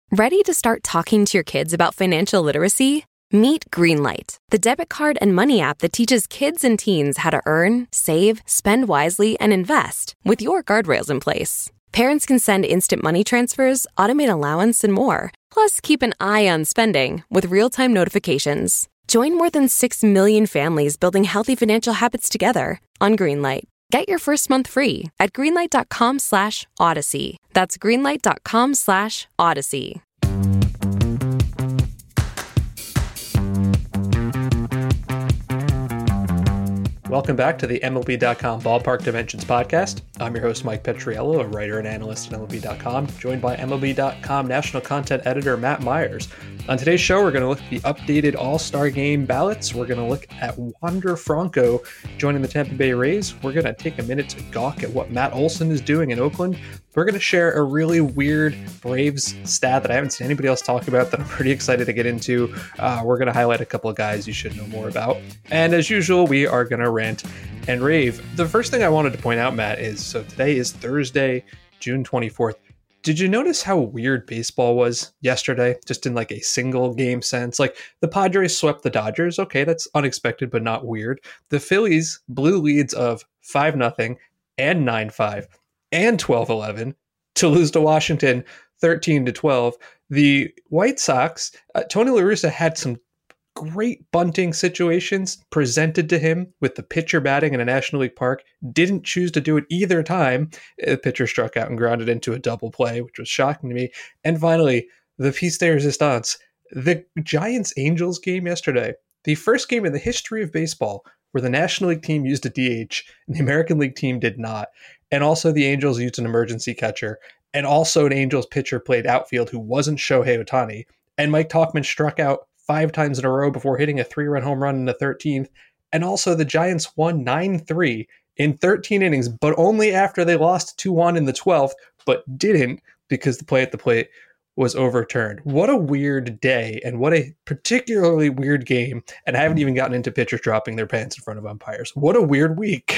Ready to start talking to your kids about financial literacy? Meet Greenlight, the debit card and money app that teaches kids and teens how to earn, save, spend wisely, and invest with your guardrails in place. Parents can send instant money transfers, automate allowance, and more. Plus, keep an eye on spending with real-time notifications. Join more than 6 million families building healthy financial habits together on Greenlight. Get your first month free at greenlight.com/Odyssey. That's greenlight.com/Odyssey. Welcome back to the MLB.com Ballpark Dimensions podcast. I'm your host, Mike Petriello, a writer and analyst at MLB.com, joined by MLB.com national content editor Matt Myers. On today's show, we're going to look at the updated All-Star Game ballots. We're going to look at Wander Franco joining the Tampa Bay Rays. We're going to take a minute to gawk at what Matt Olson is doing in Oakland. We're going to share a really weird Braves stat that I haven't seen anybody else talk about that I'm pretty excited to get into. We're going to highlight a couple of guys you should know more about. And as usual, we are going to rant and rave. The first thing I wanted to point out, Matt, is so today is Thursday, June 24th. Did you notice how weird baseball was yesterday? Just in like a single game sense. Like the Padres swept the Dodgers. Okay, that's unexpected, but not weird. The Phillies blew leads of 5-0 and 9-5 and 12-11 to lose to Washington 13-12. The White Sox, Tony La Russa had some great bunting situations presented to him with the pitcher batting in a National League park. Didn't choose to do it either time. The pitcher struck out and grounded into a double play, which was shocking to me. And finally, the piece de resistance, the Giants-Angels game yesterday, the first game in the history of baseball where the National League team used a DH and the American League team did not. And also the Angels used an emergency catcher. And also an Angels pitcher played outfield who wasn't Shohei Ohtani. And Mike Tauchman struck out 5 times in a row before hitting a 3-run home run in the 13th. And also the Giants won 9-3 in 13 innings, but only after they lost 2-1 in the 12th, but didn't because the play at the plate was overturned. What a weird day, and what a particularly weird game. And I haven't even gotten into pitchers dropping their pants in front of umpires. What a weird week.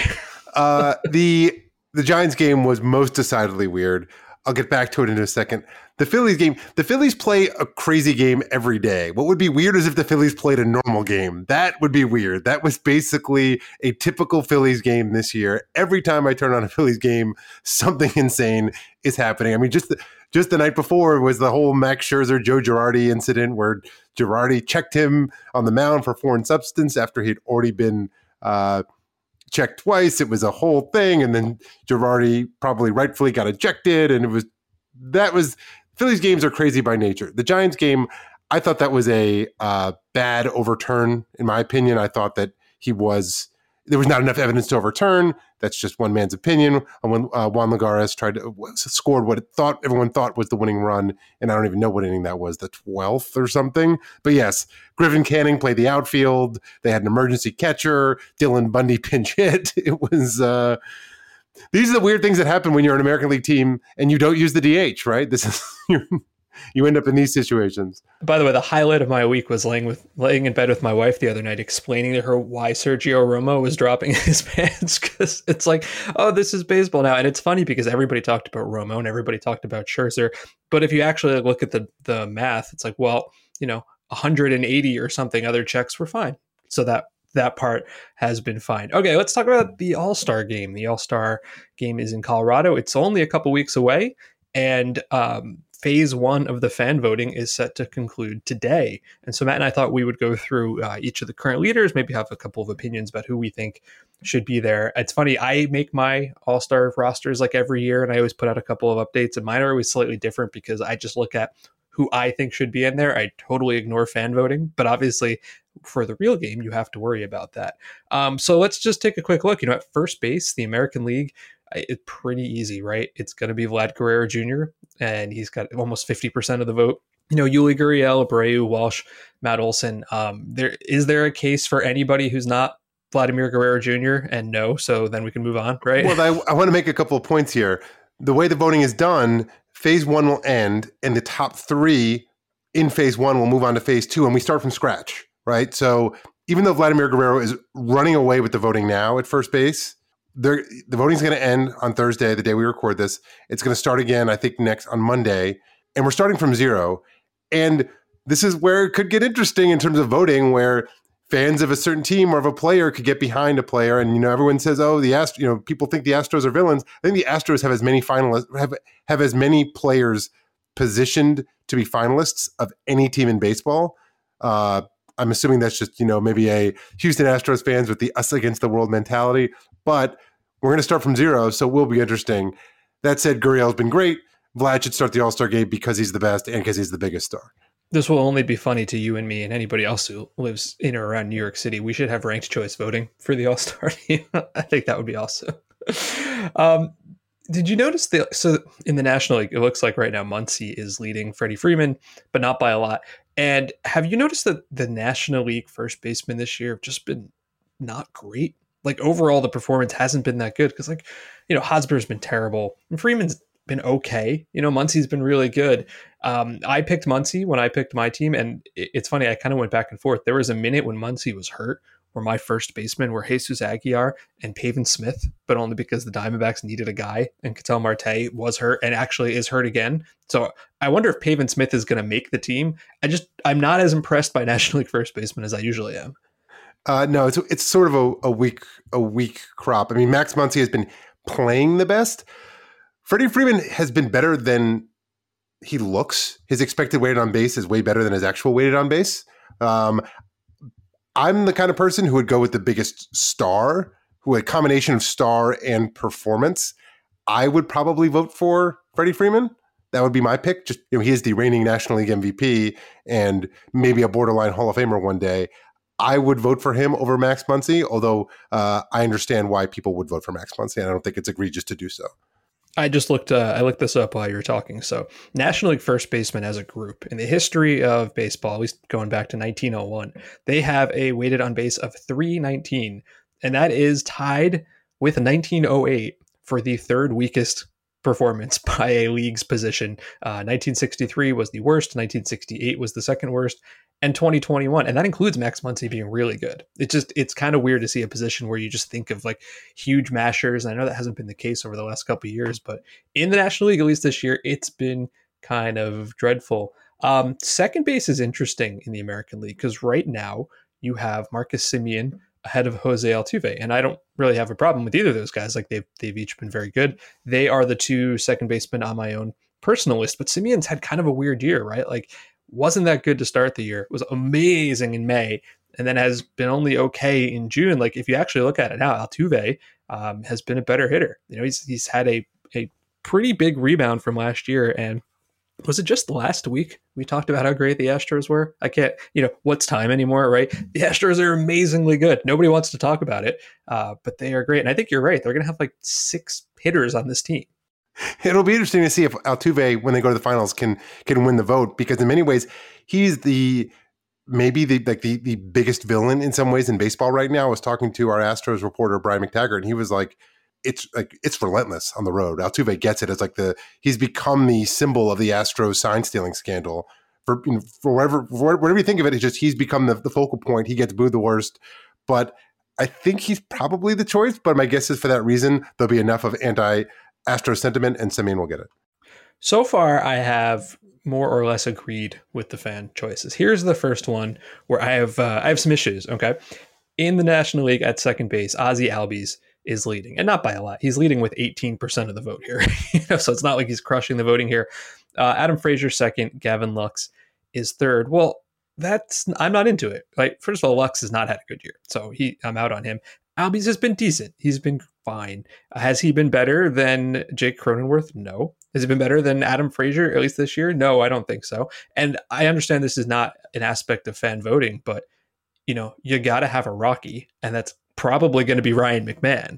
The Giants game was most decidedly weird. I'll get back to it in a second. The Phillies game, the Phillies play a crazy game every day. What would be weird is if the Phillies played a normal game. That would be weird. That was basically a typical Phillies game this year. Every time I turn on a Phillies game, something insane is happening. I mean, just the night before was the whole Max Scherzer, Joe Girardi incident where Girardi checked him on the mound for foreign substance after he'd already been checked twice. It was a whole thing, and then Girardi probably rightfully got ejected, and Phillies games are crazy by nature. The Giants game, I thought that was a bad overturn, in my opinion. I thought that there was not enough evidence to overturn. That's just one man's opinion. And when Juan Lagares scored what everyone thought was the winning run, and I don't even know what inning that was, the 12th or something. But yes, Griffin Canning played the outfield. They had an emergency catcher. Dylan Bundy pinch hit. It was these are the weird things that happen when you're an American League team and you don't use the DH, right? This is you end up in these situations. By the way, the highlight of my week was laying in bed with my wife the other night, explaining to her why Sergio Romo was dropping his pants, because it's like, oh, this is baseball now. And it's funny because everybody talked about Romo and everybody talked about Scherzer. But if you actually look at the math, it's like, well, 180 or something other checks were fine. So that part has been fine. Okay, let's talk about the All-Star game. The All-Star game is in Colorado. It's only a couple weeks away. And phase 1 of the fan voting is set to conclude today. And so Matt and I thought we would go through each of the current leaders, maybe have a couple of opinions about who we think should be there. It's funny, I make my All-Star rosters like every year, and I always put out a couple of updates, and mine are always slightly different because I just look at who I think should be in there. I totally ignore fan voting, but obviously for the real game, you have to worry about that. So let's just take a quick look. At first base, the American League, it's pretty easy, right? It's going to be Vlad Guerrero Jr., and he's got almost 50% of the vote. Yuli Gurriel, Abreu, Walsh, Matt Olson. Is there a case for anybody who's not Vladimir Guerrero Jr.? And no, so then we can move on, right? Well, I want to make a couple of points here. The way the voting is done, phase 1 will end, and the top 3 in phase 1 will move on to phase 2, and we start from scratch, right? So even though Vladimir Guerrero is running away with the voting now at first base, the voting is going to end on Thursday, the day we record this. It's going to start again, I think, next on Monday. and we're starting from zero. And this is where it could get interesting in terms of voting, where fans of a certain team or of a player could get behind a player. And, everyone says, people think the Astros are villains. I think the Astros have as many finalists, have as many players positioned to be finalists of any team in baseball. I'm assuming that's just, maybe a Houston Astros fans with the us against the world mentality, but we're going to start from zero. So it will be interesting. That said, Gurriel's been great. Vlad should start the All-Star game because he's the best and because he's the biggest star. This will only be funny to you and me and anybody else who lives in or around New York City. We should have ranked choice voting for the All-Star team. I think that would be awesome. Did you notice so in the National League, it looks like right now Muncy is leading Freddie Freeman, but not by a lot. And have you noticed that the National League first basemen this year have just been not great? Like overall, the performance hasn't been that good because Hosmer's been terrible and Freeman's been okay. Muncy's been really good. I picked Muncy when I picked my team, and it's funny, I kind of went back and forth. There was a minute when Muncy was hurt where my first basemen were Jesus Aguilar and Pavin Smith, but only because the Diamondbacks needed a guy, and Ketel Marte was hurt and actually is hurt again. So I wonder if Pavin Smith is going to make the team. I'm not as impressed by National League first baseman as I usually am. No, it's sort of a weak crop. I mean, Max Muncy has been playing the best. Freddie Freeman has been better than he looks. His expected weighted on base is way better than his actual weighted on base. I'm the kind of person who would go with the biggest star, who a combination of star and performance. I would probably vote for Freddie Freeman. That would be my pick. Just he is the reigning National League MVP and maybe a borderline Hall of Famer one day. I would vote for him over Max Muncy, although I understand why people would vote for Max Muncy, and I don't think it's egregious to do so. I just looked this up while you were talking. So National League first baseman as a group in the history of baseball, at least going back to 1901, they have a weighted on base of 319. And that is tied with 1908 for the third weakest performance by a league's position. 1963 was the worst. 1968 was the second worst. And 2021, and that includes Max Muncy being really good. It's kind of weird to see a position where you just think of like huge mashers. And I know that hasn't been the case over the last couple of years, but in the National League, at least this year, it's been kind of dreadful. Second base is interesting in the American League because right now you have Marcus Semien ahead of Jose Altuve, and I don't really have a problem with either of those guys. Like they've each been very good. They are the two second basemen on my own personal list, but Semien's had kind of a weird year, right? Like wasn't that good to start the year. It was amazing in May, and then has been only okay in June. Like if you actually look at it now, Altuve has been a better hitter. He's had a pretty big rebound from last year. And was it just last week we talked about how great the Astros were? I can't, what's time anymore, right? The Astros are amazingly good. Nobody wants to talk about it, but they are great. And I think you're right. They're going to have like 6 hitters on this team. It'll be interesting to see if Altuve, when they go to the finals, can win the vote, because in many ways he's maybe the biggest villain in some ways in baseball right now. I was talking to our Astros reporter Brian McTaggart, and he was like, it's relentless on the road. Altuve gets it as he's become the symbol of the Astros sign stealing scandal. For whatever you think of it, it's just he's become the focal point. He gets booed the worst, but I think he's probably the choice. But my guess is for that reason there'll be enough of anti-Astro sentiment, and Semien will get it. So far, I have more or less agreed with the fan choices. Here's the first one where I have some issues. Okay, in the National League at second base, Ozzie Albies is leading, and not by a lot. He's leading with 18% of the vote here. So it's not like he's crushing the voting here. Adam Frazier second, Gavin Lux is third. Well, I'm not into it. Like, first of all, Lux has not had a good year, so I'm out on him. Albies has been decent. He's been fine. Has he been better than Jake Cronenworth? No. Has he been better than Adam Frazier, at least this year? No, I don't think so. And I understand this is not an aspect of fan voting, but you got to have a Rocky, and that's probably going to be Ryan McMahon.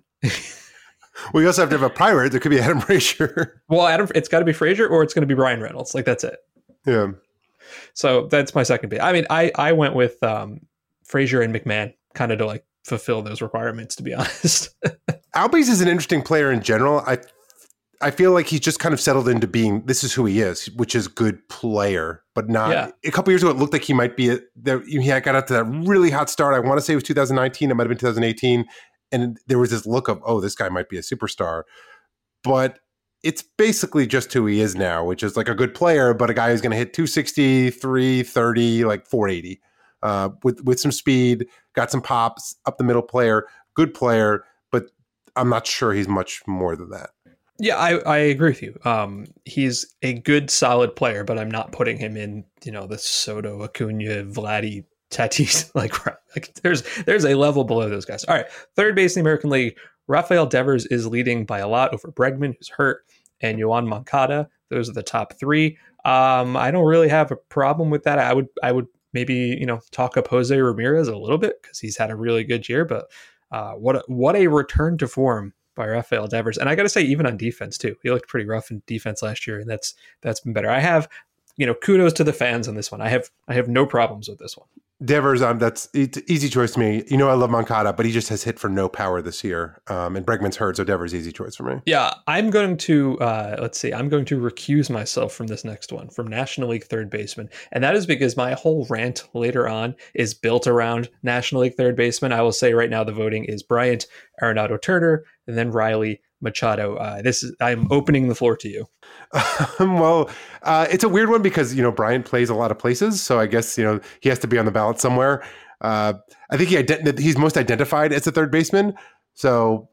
We also have to have a pirate. There could be Adam Frazier. Well, it's got to be Frazier, or it's going to be Ryan Reynolds. Like, that's it. Yeah. So that's my second pick. I mean, I went with Frazier and McMahon kind of to fulfill those requirements, to be honest. Albies is an interesting player in general. I feel like he's just kind of settled into being, this is who he is, which is good player, but not. Yeah. A couple years ago, it looked like he might be, he got out to that really hot start. I want to say it was 2019. It might have been 2018. And there was this look of, oh, this guy might be a superstar. But it's basically just who he is now, which is like a good player, but a guy who's going to hit 260, 330, like 480 with some speed, got some pops, up the middle player, good player, but I'm not sure he's much more than that. Yeah, I agree with you. He's a good, solid player, but I'm not putting him in, the Soto, Acuna, Vladdy, Tatis. Like there's a level below those guys. All right, third base in the American League, Rafael Devers is leading by a lot over Bregman, who's hurt, and Yoan Moncada. Those are the top three. I don't really have a problem with that. I would maybe talk up Jose Ramirez a little bit because he's had a really good year, but what a return to form by Rafael Devers. And I got to say, even on defense too, he looked pretty rough in defense last year, and that's been better. I have, kudos to the fans on this one. I have no problems with this one. Devers, it's easy choice to me. I love Moncada, but he just has hit for no power this year. And Bregman's hurt, so Devers easy choice for me. Yeah, I'm going to I'm going to recuse myself from this next one, from National League third baseman, and that is because my whole rant later on is built around National League third baseman. I will say right now the voting is Bryant, Arenado, Turner, and then Riley, Machado. I'm opening the floor to you. Well, it's a weird one because, Bryant plays a lot of places. So I guess, he has to be on the ballot somewhere. I think he's most identified as a third baseman. So,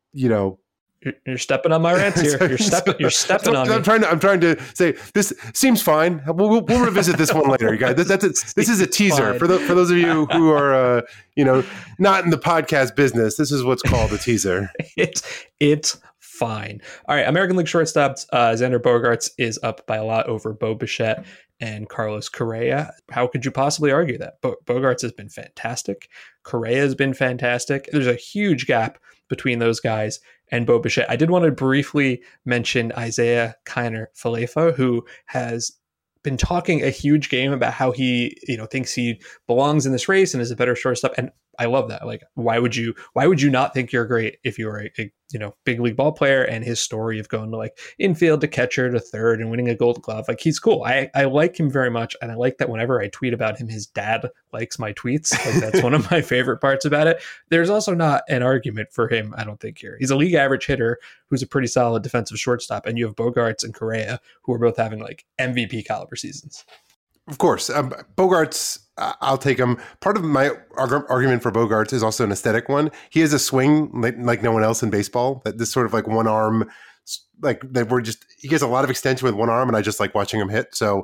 You're stepping on my rants here. You're stepping on me. I'm trying to say this seems fine. We'll revisit this one later, you guys. This is a teaser for those of you who are not in the podcast business. This is what's called a teaser. It's fine. All right, American League shortstops. Xander Bogaerts is up by a lot over Bo Bichette and Carlos Correa. How could you possibly argue that? Bogaerts has been fantastic. Correa has been fantastic. There's a huge gap between those guys and Bo Bichette. I did want to briefly mention Isaiah Kiner Falefa, who has been talking a huge game about how he, thinks he belongs in this race and is a better shortstop. And I love that. Like, why would you not think you're great if you were a big league ball player? And his story of going to like infield to catcher to third and winning a Gold Glove, like he's cool. I like him very much, and I like that whenever I tweet about him, his dad likes my tweets. Like that's one of my favorite parts about it. There's also not an argument for him, I don't think, here. He's a league average hitter who's a pretty solid defensive shortstop, and you have Bogaerts and Correa who are both having like MVP caliber seasons. Of course. Bogaerts, I'll take him. Part of my argument for Bogaerts is also an aesthetic one. He has a swing like no one else in baseball. That this sort of like one arm, like that he gets a lot of extension with one arm, and I just like watching him hit. So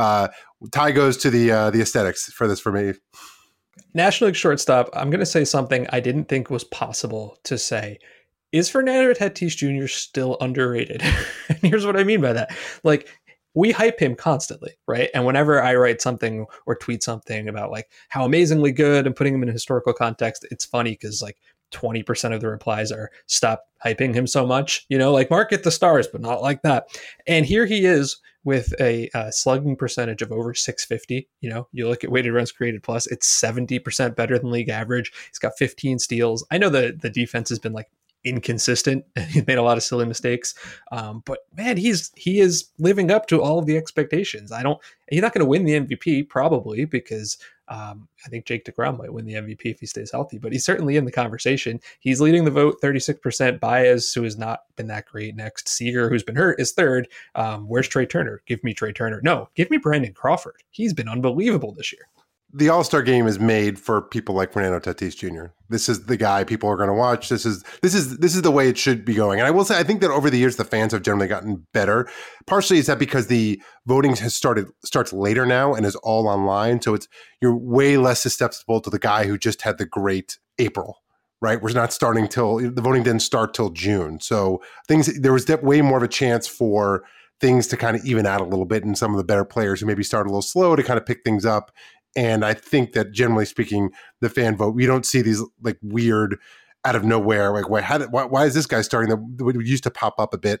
tie goes to the aesthetics for this for me. National League shortstop, I'm going to say something I didn't think was possible to say. Is Fernando Tatis Jr. still underrated? And here's what I mean by that. Like, we hype him constantly, right? And whenever I write something or tweet something about like how amazingly good and putting him in a historical context, it's funny because like 20% of the replies are stop hyping him so much, like market the stars, but not like that. And here he is with a slugging percentage of over 650. You look at weighted runs created plus, it's 70% better than league average. He's got 15 steals. I know the defense has been like inconsistent. He made a lot of silly mistakes. But man, he is living up to all of the expectations. He's not going to win the MVP probably because I think Jake DeGrom might win the MVP if he stays healthy, but he's certainly in the conversation. He's leading the vote, 36%. Baez, who has not been that great, next. Seager, who's been hurt, is third. Where's Trey Turner? Give me Trey Turner. No, give me Brandon Crawford. He's been unbelievable this year. The All-Star game is made for people like Fernando Tatis Jr. This is the guy people are going to watch. This is the way it should be going. And I will say, I think that over the years, the fans have generally gotten better. Partially is that because the voting starts later now and is all online. So you're way less susceptible to the guy who just had the great April, right? We're not starting the voting didn't start till June. So there was way more of a chance for things to kind of even out a little bit, and some of the better players who maybe start a little slow to kind of pick things up. And I think that generally speaking, the fan vote, we don't see these like weird out of nowhere, like why is this guy starting? That used to pop up a bit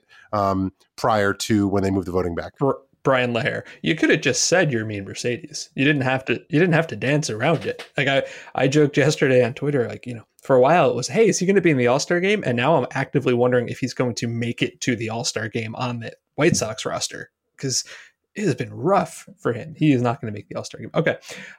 prior to when they moved the voting back. Brian Leher, you could have just said you're mean Mercedes. You didn't have to dance around it. Like I joked yesterday on Twitter, like, for a while it was, hey, is he going to be in the All-Star game? And now I'm actively wondering if he's going to make it to the All-Star game on the White Sox roster, because it has been rough for him. He is not going to make the All-Star game. Okay.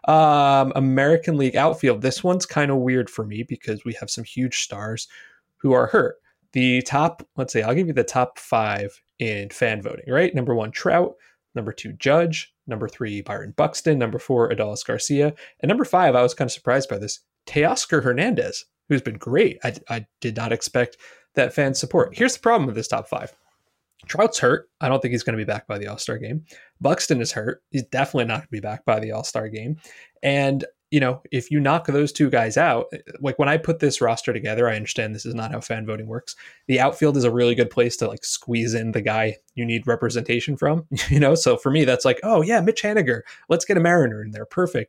American League outfield. This one's kind of weird for me because we have some huge stars who are hurt. The top, let's say, I'll give you the top 5 in fan voting, right? Number 1, Trout. Number 2, Judge. Number 3, Byron Buxton. Number 4, Adolis Garcia. And number 5, I was kind of surprised by this, Teoscar Hernandez, who's been great. I did not expect that fan support. Here's the problem with this top 5. Trout's hurt. I don't think he's going to be back by the All-Star game. Buxton is hurt. He's definitely not going to be back by the All-Star game. And, if you knock those two guys out, like when I put this roster together, I understand this is not how fan voting works. The outfield is a really good place to like squeeze in the guy you need representation from, So for me, that's like, oh yeah, Mitch Haniger. Let's get a Mariner in there. Perfect.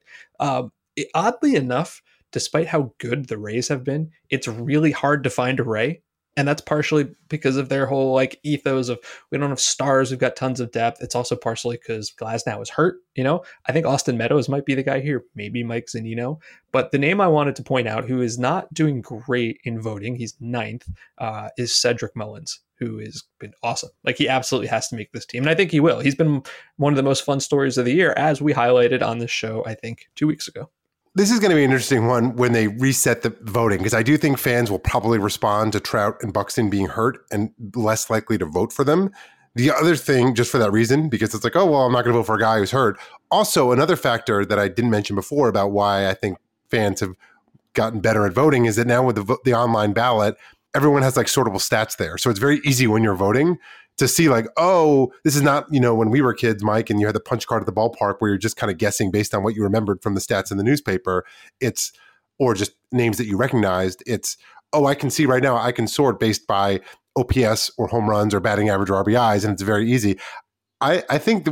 Oddly enough, despite how good the Rays have been, it's really hard to find a Ray. And that's partially because of their whole like ethos of we don't have stars, we've got tons of depth. It's also partially because Glasnow is hurt. I think Austin Meadows might be the guy here, maybe Mike Zunino. But the name I wanted to point out, who is not doing great in voting, he's 9th, is Cedric Mullins, who has been awesome. Like he absolutely has to make this team. And I think he will. He's been one of the most fun stories of the year, as we highlighted on this show, I think 2 weeks ago. This is going to be an interesting one when they reset the voting, because I do think fans will probably respond to Trout and Buxton being hurt and less likely to vote for them. The other thing, just for that reason, because it's like, oh, well, I'm not going to vote for a guy who's hurt. Also, another factor that I didn't mention before about why I think fans have gotten better at voting is that now with the online ballot, everyone has like sortable stats there. So it's very easy when you're voting to see like, oh, this is not, when we were kids, Mike, and you had the punch card at the ballpark where you're just kind of guessing based on what you remembered from the stats in the newspaper. Or just names that you recognized. It's, oh, I can see right now, I can sort based by OPS or home runs or batting average or RBIs, and it's very easy. I think that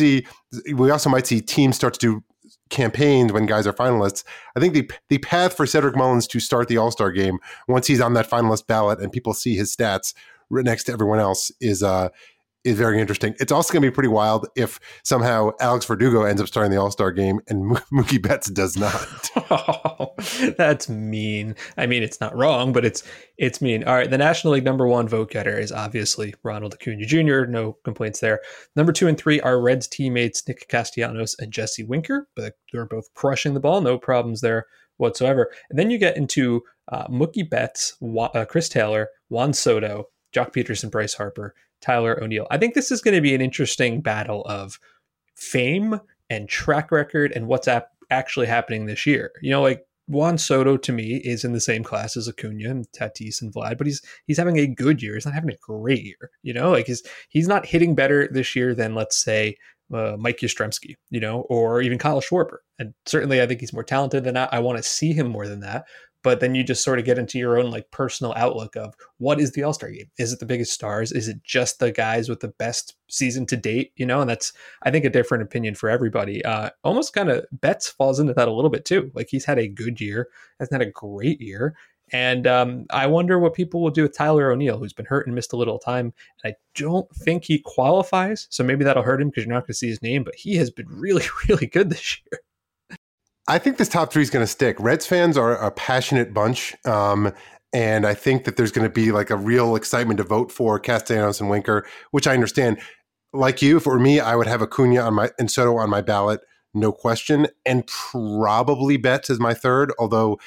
we also might see teams start to do campaigns when guys are finalists. I think the path for Cedric Mullins to start the All-Star game, once he's on that finalist ballot and people see his stats right next to everyone else, is very interesting. It's also going to be pretty wild if somehow Alex Verdugo ends up starting the All-Star game and Mookie Betts does not. Oh, that's mean. I mean, it's not wrong, but it's mean. All right, the National League number 1 vote getter is obviously Ronald Acuna Jr. No complaints there. Number 2 and 3 are Reds teammates Nick Castellanos and Jesse Winker, but they're both crushing the ball. No problems there whatsoever. And then you get into Mookie Betts, Chris Taylor, Juan Soto, Jock Peterson, Bryce Harper, Tyler O'Neill. I think this is going to be an interesting battle of fame and track record and what's actually happening this year. Like Juan Soto to me is in the same class as Acuna and Tatis and Vlad, but he's having a good year. He's not having a great year. Like he's not hitting better this year than, let's say, Mike Yastrzemski, or even Kyle Schwarber. And certainly I think he's more talented than that. I want to see him more than that. But then you just sort of get into your own like personal outlook of what is the All-Star game? Is it the biggest stars? Is it just the guys with the best season to date? And that's, I think, a different opinion for everybody. Almost kind of Betts falls into that a little bit too. Like he's had a good year, hasn't had a great year. And I wonder what people will do with Tyler O'Neill, who's been hurt and missed a little time. And I don't think he qualifies. So maybe that'll hurt him because you're not going to see his name, but he has been really, really good this year. I think this top 3 is going to stick. Reds fans are a passionate bunch. And I think that there's going to be like a real excitement to vote for Castellanos and Winker, which I understand. Like you, for me, I would have Acuna and Soto on my ballot, no question. And probably Betts as my 3rd, although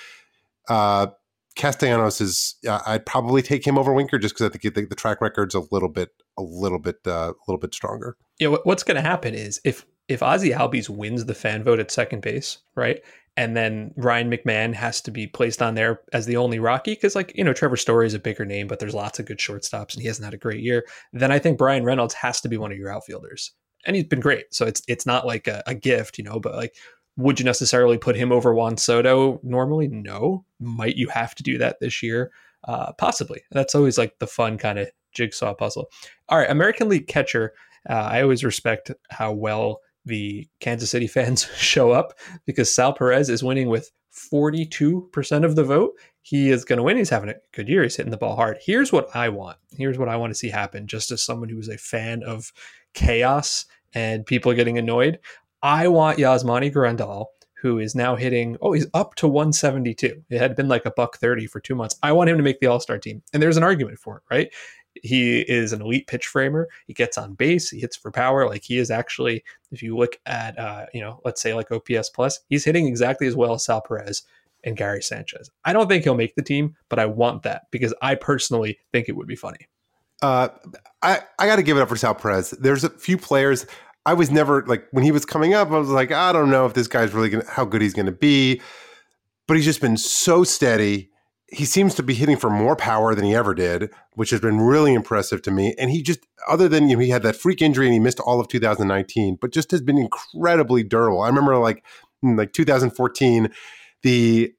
Castellanos is, I'd probably take him over Winker just because I think the track record's a little bit stronger. Yeah, what's going to happen is if Ozzie Albies wins the fan vote at second base, right, and then Ryan McMahon has to be placed on there as the only Rocky, because Trevor Story is a bigger name, but there's lots of good shortstops and he hasn't had a great year, then I think Brian Reynolds has to be one of your outfielders. And he's been great. So it's not like a gift, but like, would you necessarily put him over Juan Soto normally? No. Might you have to do that this year? Possibly. That's always like the fun kind of jigsaw puzzle. All right, American League catcher. I always respect how well the Kansas City fans show up, because Sal Perez is winning with 42% of the vote. He is going to win. He's having a good year. He's hitting the ball hard. Here's what I want. Here's what I want to see happen, just as someone who is a fan of chaos and people getting annoyed. I want Yasmani Grandal, who is now hitting, he's up to 172. It had been like $130 for 2 months. I want him to make the All-Star team. And there's an argument for it, right? He is an elite pitch framer. He gets on base. He hits for power. Like he is actually, if you look at, let's say like OPS plus, he's hitting exactly as well as Sal Perez and Gary Sanchez. I don't think he'll make the team, but I want that because I personally think it would be funny. I got to give it up for Sal Perez. There's a few players I was never like when he was coming up. I was like, I don't know if this guy's really how good he's going to be, but he's just been so steady. He seems to be hitting for more power than he ever did, which has been really impressive to me. And he just, other than he had that freak injury and he missed all of 2019, but just has been incredibly durable. I remember like in 2014, the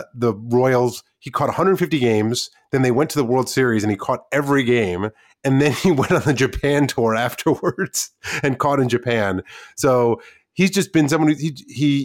Royals, he caught 150 games. Then they went to the World Series and he caught every game. And then he went on the Japan tour afterwards and caught in Japan. So he's just been someone who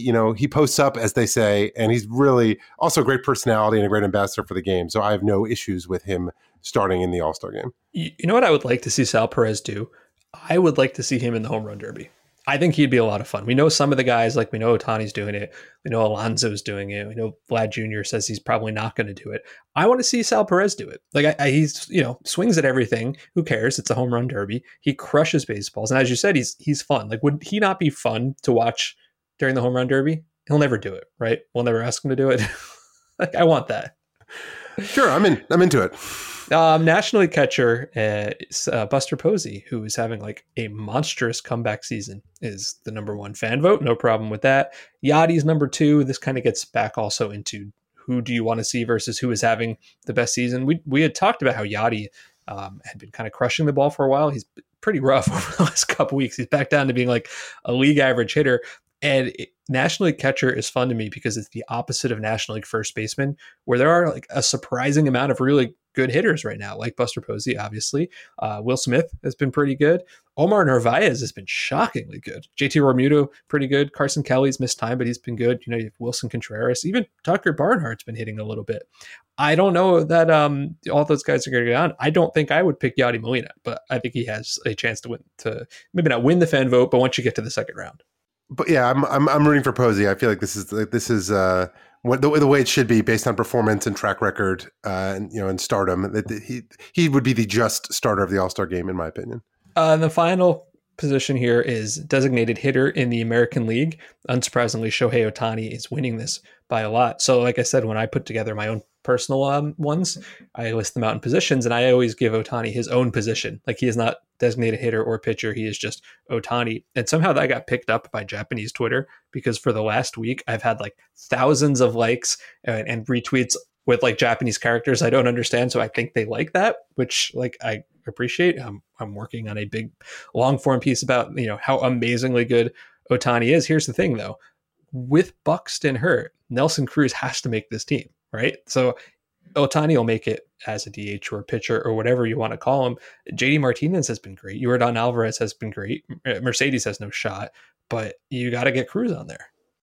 he posts up, as they say, and he's really also a great personality and a great ambassador for the game. So I have no issues with him starting in the All-Star game. You know what I would like to see Sal Perez do? I would like to see him in the home run derby. I think he'd be a lot of fun. We know some of the guys, like we know Ohtani's doing it. We know Alonso's doing it. We know Vlad Jr. says he's probably not going to do it. I want to see Sal Perez do it. Like he's, swings at everything. Who cares? It's a home run derby. He crushes baseballs. And as you said, he's fun. Like, would he not be fun to watch during the home run derby? He'll never do it, right? We'll never ask him to do it. Like, I want that. Sure. I'm into it. National League catcher Buster Posey, who is having like a monstrous comeback season, is the number one fan vote. No problem with that. Yadi's number two. This kind of gets back also into who do you want to see versus who is having the best season. We had talked about how Yadi had been kind of crushing the ball for a while. He's pretty rough over the last couple weeks. He's back down to being like a league average hitter. And National League catcher is fun to me because it's the opposite of National League first baseman, where there are like a surprising amount of really good hitters right now, like Buster Posey, obviously. Will Smith has been pretty good. Omar Narvaez has been shockingly good. JT Realmuto, pretty good. Carson Kelly's missed time, but he's been good. You have Wilson Contreras. Even Tucker Barnhart's been hitting a little bit. I don't know that all those guys are going to get on. I don't think I would pick Yadi Molina, but I think he has a chance to maybe not win the fan vote, but once you get to the second round. But yeah, I'm rooting for Posey. I feel like this is the way it should be based on performance and track record, and stardom. That he would be the just starter of the All-Star game, in my opinion. The final position here is designated hitter in the American League. Unsurprisingly, Shohei Ohtani is winning this by a lot. So, like I said, when I put together my own personal ones, I list them out in positions, and I always give Ohtani his own position. Like, he is not designated hitter or pitcher. He is just Ohtani. And somehow that got picked up by Japanese Twitter, because for the last week, I've had like thousands of likes and retweets with like Japanese characters I don't understand. So I think they like that, which like I appreciate. I'm working on a big long form piece about, how amazingly good Ohtani is. Here's the thing though, with Buxton hurt, Nelson Cruz has to make this team, right? So Ohtani will make it as a DH or a pitcher or whatever you want to call him. JD Martinez has been great. Yordan Alvarez has been great. Mercedes has no shot, but you got to get Cruz on there.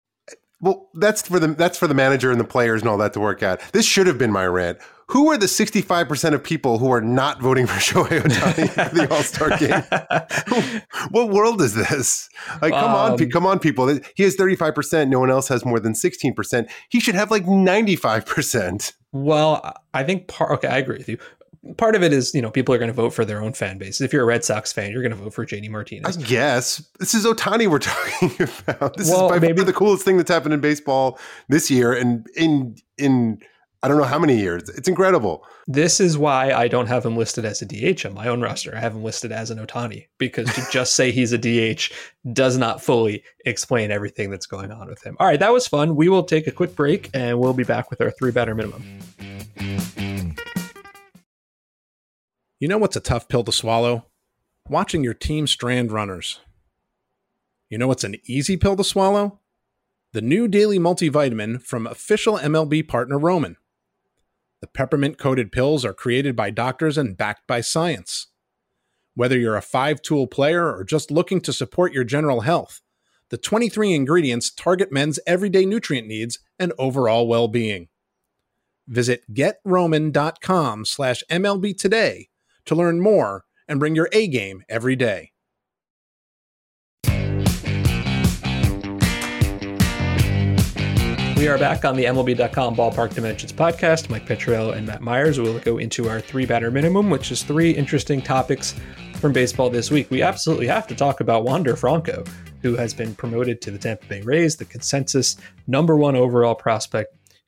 Well, that's for the manager and the players and all that to work out. This should have been my rant. Who are the 65% of people who are not voting for Shohei Ohtani for the All-Star game? What world is this? Like, come on, people. He has 35%. No one else has more than 16%. He should have like 95%. Well, I think I agree with you. Part of it is, people are going to vote for their own fan base. If you're a Red Sox fan, you're going to vote for JD Martinez. I guess. This is Ohtani we're talking about. This is by far the coolest thing that's happened in baseball this year and in I don't know how many years. It's incredible. This is why I don't have him listed as a DH on my own roster. I have him listed as an Ohtani, because to just say he's a DH does not fully explain everything that's going on with him. All right, that was fun. We will take a quick break and we'll be back with our 3 batter minimum. You know what's a tough pill to swallow? Watching your team strand runners. You know what's an easy pill to swallow? The new daily multivitamin from official MLB partner Roman. The peppermint-coated pills are created by doctors and backed by science. Whether you're a 5-tool player or just looking to support your general health, the 23 ingredients target men's everyday nutrient needs and overall well-being. Visit GetRoman.com/MLB today to learn more and bring your A game every day. We are back on the MLB.com Ballpark Dimensions podcast. Mike Petriello and Matt Myers will go into our 3 batter minimum, which is 3 interesting topics from baseball this week. We absolutely have to talk about Wander Franco, who has been promoted to the Tampa Bay Rays, the consensus #1 overall prospect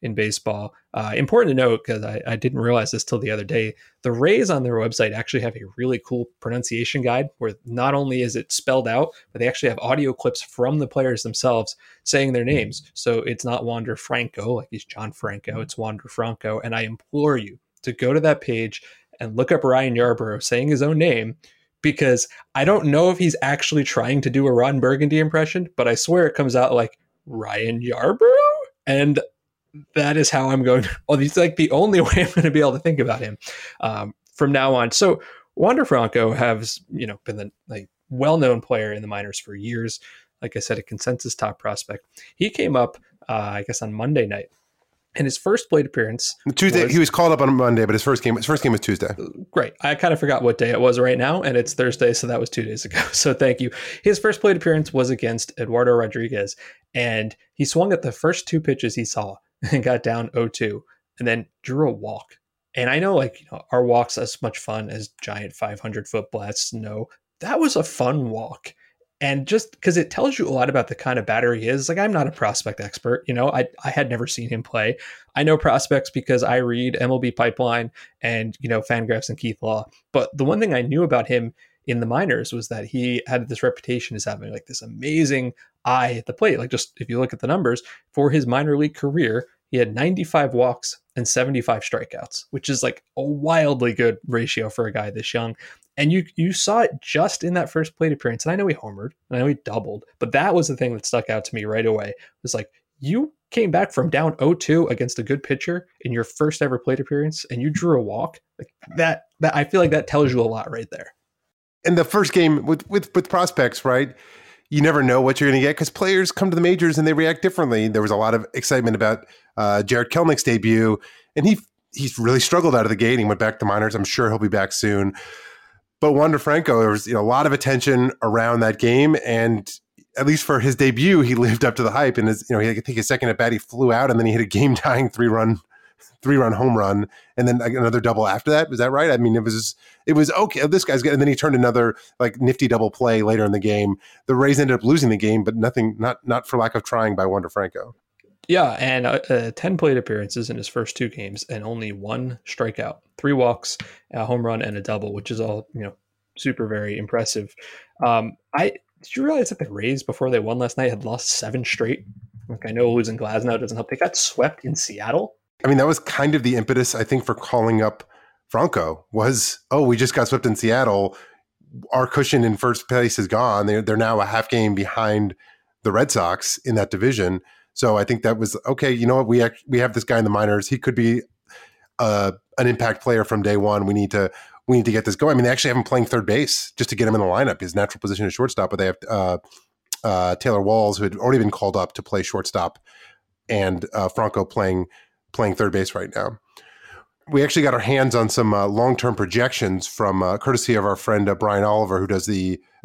in baseball. Important to note, because I didn't realize this till the other day, the Rays on their website actually have a really cool pronunciation guide where not only is it spelled out, but they actually have audio clips from the players themselves saying their names. So it's not Wander Franco, like he's John Franco, it's Wander Franco. And I implore you to go to that page and look up Ryan Yarbrough saying his own name, because I don't know if he's actually trying to do a Ron Burgundy impression, but I swear it comes out like Ryan Yarbrough. And that is how I'm going to, he's like the only way I'm going to be able to think about him from now on. So Wander Franco has, been the well-known player in the minors for years. Like I said, a consensus top prospect. He came up, I guess, on Monday night. And his first plate appearance Tuesday. He was called up on Monday, but his first game was Tuesday. Great. I kind of forgot what day it was right now, and it's Thursday, so that was 2 days ago. So thank you. His first plate appearance was against Eduardo Rodriguez, and he swung at the first 2 pitches he saw and got down 0-2, and then drew a walk. And I know, our walks as much fun as giant 500-foot blasts. No, that was a fun walk. And just because it tells you a lot about the kind of batter he is, I'm not a prospect expert. I had never seen him play. I know prospects because I read MLB Pipeline and, Fangraphs and Keith Law. But the one thing I knew about him in the minors was that he had this reputation as having this amazing eye at the plate. Just if you look at the numbers for his minor league career, he had 95 walks and 75 strikeouts, which is a wildly good ratio for a guy this young. And you saw it just in that first plate appearance. And I know he homered, and I know he doubled, but that was the thing that stuck out to me right away. It was you came back from down 0-2 against a good pitcher in your first ever plate appearance, and you drew a walk. That I feel like that tells you a lot right there. In the first game with prospects, right? You never know what you're going to get because players come to the majors and they react differently. There was a lot of excitement about Jarred Kelenic's debut, and he's really struggled out of the gate. He went back to minors. I'm sure he'll be back soon. But Wander Franco, there was a lot of attention around that game, and at least for his debut, he lived up to the hype. And he had to take his second at bat, he flew out, and then he hit a game-tying three-run home run, and then another double after that. Was that right? I mean, it was okay. This guy's good, and then he turned another nifty double play later in the game. The Rays ended up losing the game, but not for lack of trying by Wander Franco. Yeah, and 10 plate appearances in his first 2 games and only 1 strikeout, 3 walks, a home run, and a double, which is all, super, very impressive. Did you realize that the Rays, before they won last night, had lost 7 straight? I know losing Glasnow doesn't help. They got swept in Seattle. I mean, that was kind of the impetus, I think, for calling up Franco was, we just got swept in Seattle. Our cushion in first place is gone. They're now a half game behind the Red Sox in that division. So I think that was, okay, you know what, we have this guy in the minors. He could be an impact player from day one. We need to get this going. I mean, they actually have him playing third base just to get him in the lineup. His natural position is shortstop, but they have Taylor Walls, who had already been called up to play shortstop, and Franco playing third base right now. We actually got our hands on some long-term projections from courtesy of our friend Brian Cartwright, who does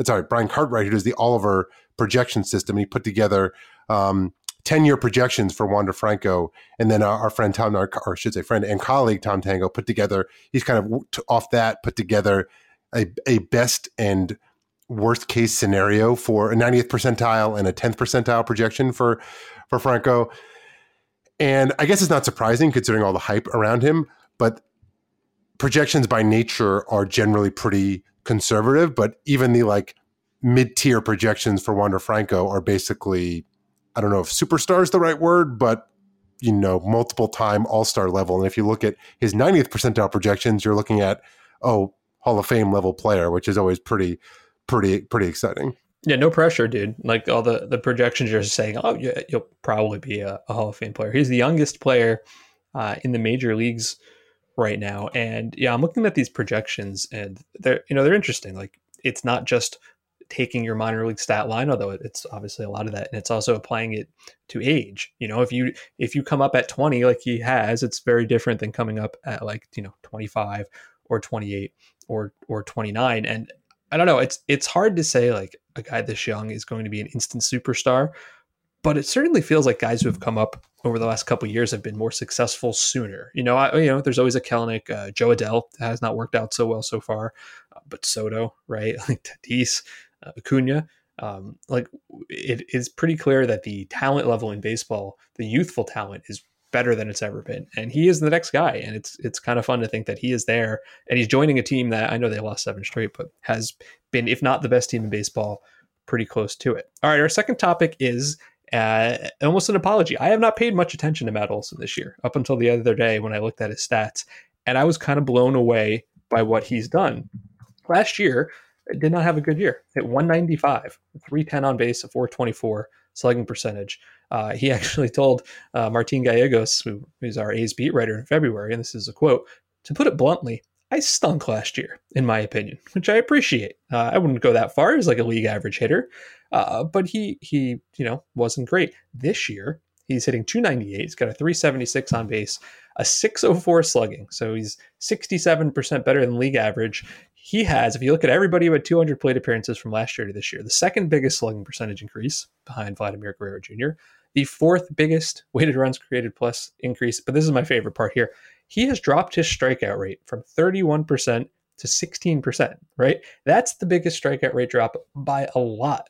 the Oliver projection system. And he put together 10-year projections for Wander Franco, and then our friend friend and colleague Tom Tango put together. He's kind of off that put together a best and worst case scenario for a 90th percentile and a 10th percentile projection for Franco. And I guess it's not surprising considering all the hype around him, but projections by nature are generally pretty conservative. But even the mid-tier projections for Wander Franco are basically, I don't know if superstar is the right word, but multiple time all-star level. And if you look at his 90th percentile projections, you're looking at Hall of Fame level player, which is always pretty exciting. Yeah, no pressure, dude. All the projections are saying, yeah, you'll probably be a Hall of Fame player. He's the youngest player in the major leagues right now. And yeah, I'm looking at these projections, and they're interesting. It's not just taking your minor league stat line, although it's obviously a lot of that, and it's also applying it to age. If you come up at 20 like he has, it's very different than coming up at 25 or 28 or 29. And I don't know, it's hard to say a guy this young is going to be an instant superstar, but it certainly feels like guys who have come up over the last couple of years have been more successful sooner. There's always a Kelenic, Joe Adell has not worked out so well so far, but Soto, right? Tatis, Acuna, it is pretty clear that the talent level in baseball, the youthful talent, is better than it's ever been. And he is the next guy. And it's kind of fun to think that he is there and he's joining a team that I know they lost 7 straight, but has been, if not the best team in baseball, pretty close to it. All right. Our second topic is almost an apology. I have not paid much attention to Matt Olson this year up until the other day when I looked at his stats, and I was kind of blown away by what he's done. Last year, did not have a good year. Hit 195, 310 on base, a 424 slugging percentage. He actually told Martin Gallegos, who's our A's beat writer in February, and this is a quote, to put it bluntly, I stunk last year, in my opinion, which I appreciate. I wouldn't go that far as like a league average hitter, but he wasn't great. This year, he's hitting 298. He's got a 376 on base, a 604 slugging. So he's 67% better than league average. He has, if you look at everybody who had 200 plate appearances from last year to this year, the second biggest slugging percentage increase behind Vladimir Guerrero Jr., the fourth biggest weighted runs created plus increase. But this is my favorite part here. He has dropped his strikeout rate from 31% to 16%, right? That's the biggest strikeout rate drop by a lot,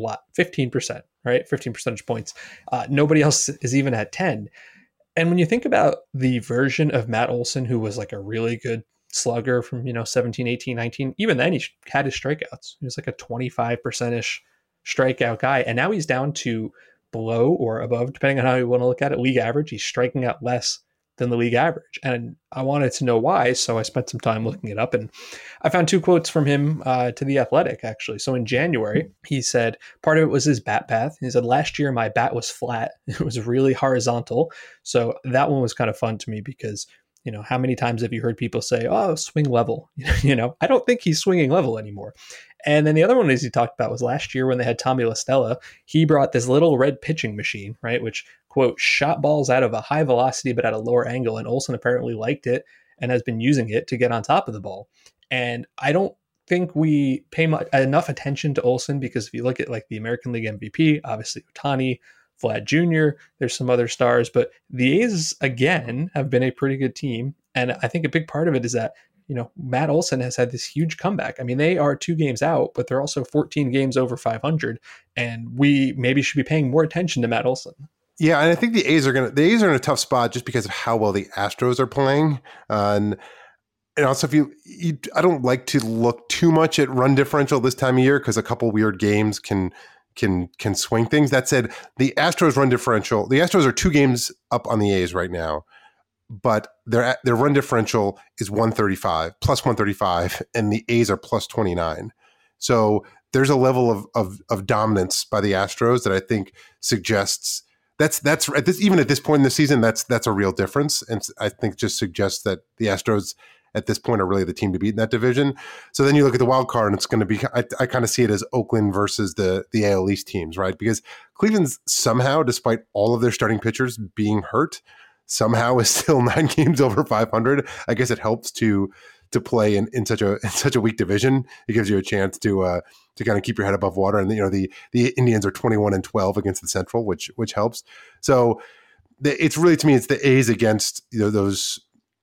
15%, right? 15 percentage points. Nobody else is even at 10. And when you think about the version of Matt Olson, who was like a really good slugger from, 17, 18, 19, even then he had his strikeouts. He was like a 25%-ish strikeout guy. And now he's down to below or above, depending on how you want to look at it, league average. He's striking out less than the league average. And I wanted to know why, so I spent some time looking it up. And I found 2 quotes from him to The Athletic, actually. So in January, he said, part of it was his bat path. He said, last year, my bat was flat. It was really horizontal. So that one was kind of fun to me because, how many times have you heard people say, oh, swing level? I don't think he's swinging level anymore. And then the other one is he talked about was last year when they had Tommy La Stella, he brought this little red pitching machine, right? Which, quote, shot balls out of a high velocity, but at a lower angle. And Olson apparently liked it and has been using it to get on top of the ball. And I don't think we pay enough attention to Olson because if you look at like the American League MVP, obviously Ohtani, Vlad Jr., there's some other stars, but the A's, again, have been a pretty good team. And I think a big part of it is that, Matt Olson has had this huge comeback. I mean, they are 2 games out, but they're also 14 games over 500. And we maybe should be paying more attention to Matt Olson. Yeah, and I think the A's are in a tough spot just because of how well the Astros are playing. And also, I don't like to look too much at run differential this time of year because a couple weird games can swing things. That said, the Astros run differential, the Astros are 2 games up on the A's right now, but their run differential is 135, plus 135, and the A's are plus 29. So there's a level of dominance by the Astros that I think suggests that's even at this point in the season, that's a real difference. And I think just suggests that the Astros at this point are really the team to beat in that division. So then you look at the wild card and it's going to be, I kind of see it as Oakland versus the AL East teams, right? Because Cleveland's somehow, despite all of their starting pitchers being hurt, somehow is still 9 games over 500. I guess it helps to play in such a weak division. It gives you a chance to kind of keep your head above water. And the Indians are 21-12 against the Central, which helps. So it's really, to me, it's the A's against those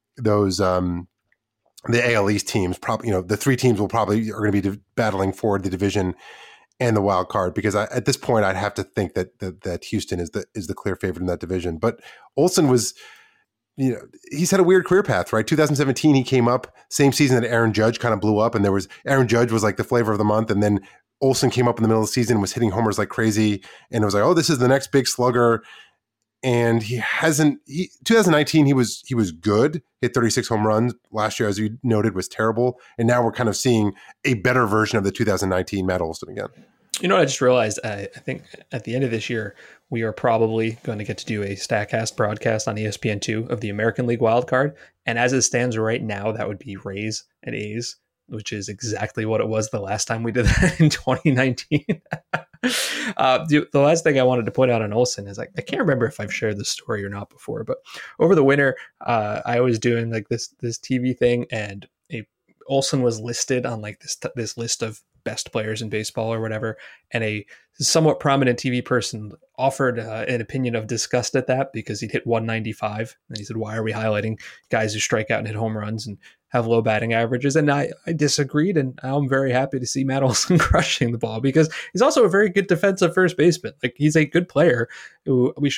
the AL East teams. Probably the 3 teams are going to be battling for the division and the wild card, because at this point I'd have to think that Houston is the clear favorite in that division. But Olson was, he's had a weird career path, right? 2017 he came up, same season that Aaron Judge kind of blew up, and Aaron Judge was like the flavor of the month, and then Olson came up in the middle of the season and was hitting homers like crazy, and it was like, oh, this is the next big slugger. And 2019 he was good, hit 36 home runs. Last year, as you noted, was terrible. And now we're kind of seeing a better version of the 2019 Matt Olson again. I just realized, I think at the end of this year, we are probably going to get to do a StatCast broadcast on ESPN2 of the American League wildcard. And as it stands right now, that would be Rays and A's, which is exactly what it was the last time we did that in 2019. The last thing I wanted to point out on Olson is I can't remember if I've shared this story or not before, but over the winter, I was doing like this TV thing, and Olson was listed on like this list of best players in baseball or whatever, and a somewhat prominent TV person offered an opinion of disgust at that because he'd hit 195, and he said, why are we highlighting guys who strike out and hit home runs and have low batting averages? And I disagreed, and I'm very happy to see Matt Olson crushing the ball because he's also a very good defensive first baseman. Like, he's a good player who we shouldn't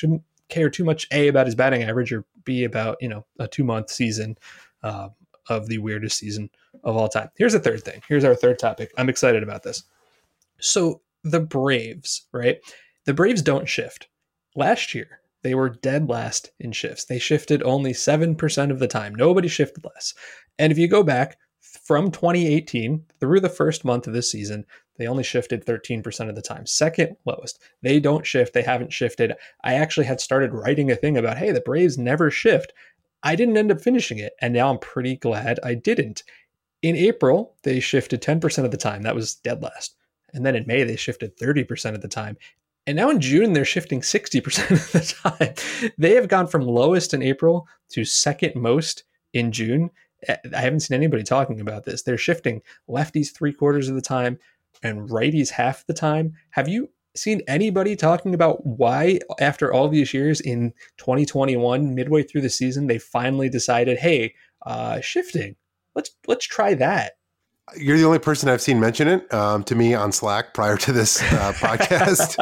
care too much, A, about his batting average, or B, about, a 2-month season of the weirdest season of all time. Here's the third thing. Here's our third topic. I'm excited about this. So the Braves, right? The Braves don't shift. Last year, they were dead last in shifts. They shifted only 7% of the time. Nobody shifted less. And if you go back from 2018 through the first month of this season, they only shifted 13% of the time. Second lowest. They don't shift. They haven't shifted. I actually had started writing a thing about, hey, the Braves never shift. I didn't end up finishing it, and now I'm pretty glad I didn't. In April, they shifted 10% of the time. That was dead last. And then in May, they shifted 30% of the time. And now in June, they're shifting 60% of the time. They have gone from lowest in April to second most in June. I haven't seen anybody talking about this. They're shifting lefties 3/4 of the time and righties half the time. Have you seen anybody talking about why, after all these years in 2021, midway through the season, they finally decided, hey, shifting, let's try that? You're the only person I've seen mention it to me on Slack prior to this podcast.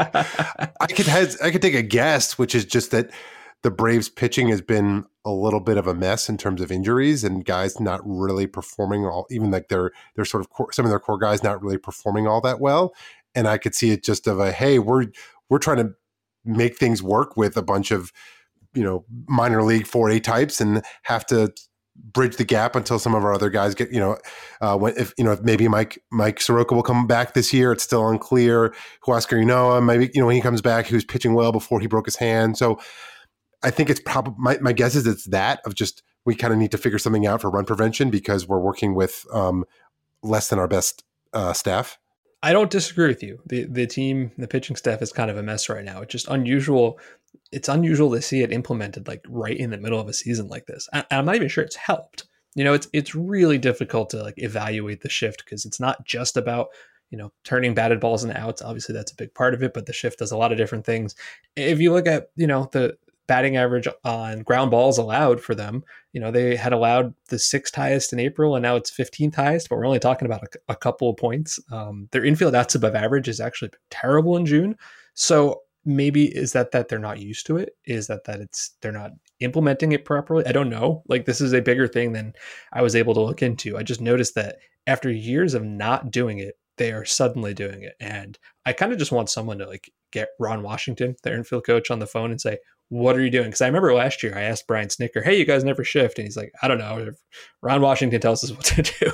I could take a guess, which is just that the Braves pitching has been a little bit of a mess in terms of injuries and guys not really performing even like they're sort of some of their core guys not really performing all that well. And I could see it just of hey, we're trying to make things work with a bunch of, minor league 4A types and have to bridge the gap until some of our other guys get, if maybe Mike Soroka will come back this year. It's still unclear. Huascar Ynoa, maybe, when he comes back, he was pitching well before he broke his hand. So I think it's probably, my guess is it's that of just, we kind of need to figure something out for run prevention because we're working with less than our best staff. I don't disagree with you. The team, the pitching staff is kind of a mess right now. It's just unusual. It's unusual to see it implemented like right in the middle of a season like this. And I'm not even sure it's helped. It's really difficult to like evaluate the shift because it's not just about, turning batted balls into outs. Obviously that's a big part of it, but the shift does a lot of different things. If you look at, the batting average on ground balls allowed for them, they had allowed the 6th highest in April and now it's 15th highest, but we're only talking about a couple of points. Their infield outs above average is actually terrible in June. So maybe is that they're not used to it? Is that they're not implementing it properly? I don't know. Like this is a bigger thing than I was able to look into. I just noticed that after years of not doing it, they are suddenly doing it. And I kind of just want someone to like get Ron Washington, their infield coach, on the phone and say, what are you doing? Because I remember last year I asked Brian Snicker, hey, you guys never shift. And he's like, I don't know. Ron Washington tells us what to do.